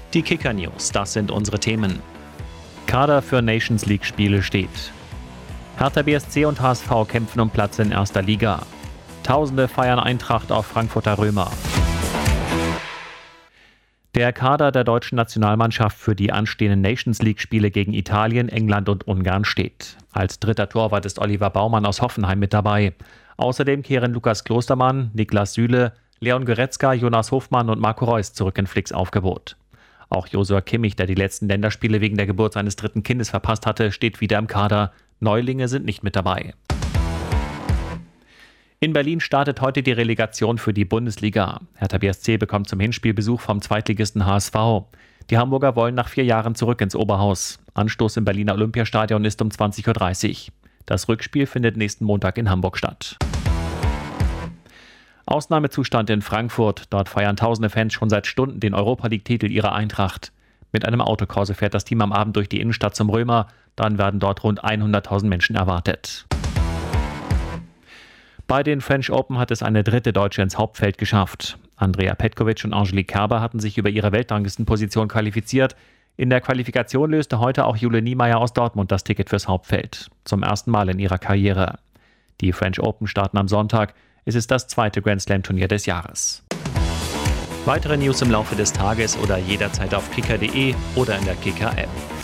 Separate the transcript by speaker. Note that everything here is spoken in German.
Speaker 1: Die Kicker News, das sind unsere Themen. Kader für Nations League Spiele steht. Hertha BSC und HSV kämpfen um Platz in erster Liga. Tausende feiern Eintracht auf Frankfurter Römer. Der Kader der deutschen Nationalmannschaft für die anstehenden Nations League Spiele gegen Italien, England und Ungarn steht. Als dritter Torwart ist Oliver Baumann aus Hoffenheim mit dabei. Außerdem kehren Lukas Klostermann, Niklas Süle, Leon Goretzka, Jonas Hofmann und Marco Reus zurück in Flicks Aufgebot. Auch Josua Kimmich, der die letzten Länderspiele wegen der Geburt seines dritten Kindes verpasst hatte, steht wieder im Kader. Neulinge sind nicht mit dabei. In Berlin startet heute die Relegation für die Bundesliga. Hertha BSC bekommt zum Hinspiel Besuch vom Zweitligisten HSV. Die Hamburger wollen nach 4 Jahren zurück ins Oberhaus. Anstoß im Berliner Olympiastadion ist um 20.30 Uhr. Das Rückspiel findet nächsten Montag in Hamburg statt. Ausnahmezustand in Frankfurt. Dort feiern tausende Fans schon seit Stunden den Europa-League-Titel ihrer Eintracht. Mit einem Autokorso fährt das Team am Abend durch die Innenstadt zum Römer. Dann werden dort rund 100.000 Menschen erwartet. Bei den French Open hat es eine dritte Deutsche ins Hauptfeld geschafft. Andrea Petkovic und Angelique Kerber hatten sich über ihre Weltranglistenposition qualifiziert. In der Qualifikation löste heute auch Jule Niemeyer aus Dortmund das Ticket fürs Hauptfeld. Zum ersten Mal in ihrer Karriere. Die French Open starten am Sonntag. Es ist das zweite Grand Slam Turnier des Jahres. Weitere News im Laufe des Tages oder jederzeit auf kicker.de oder in der Kicker App.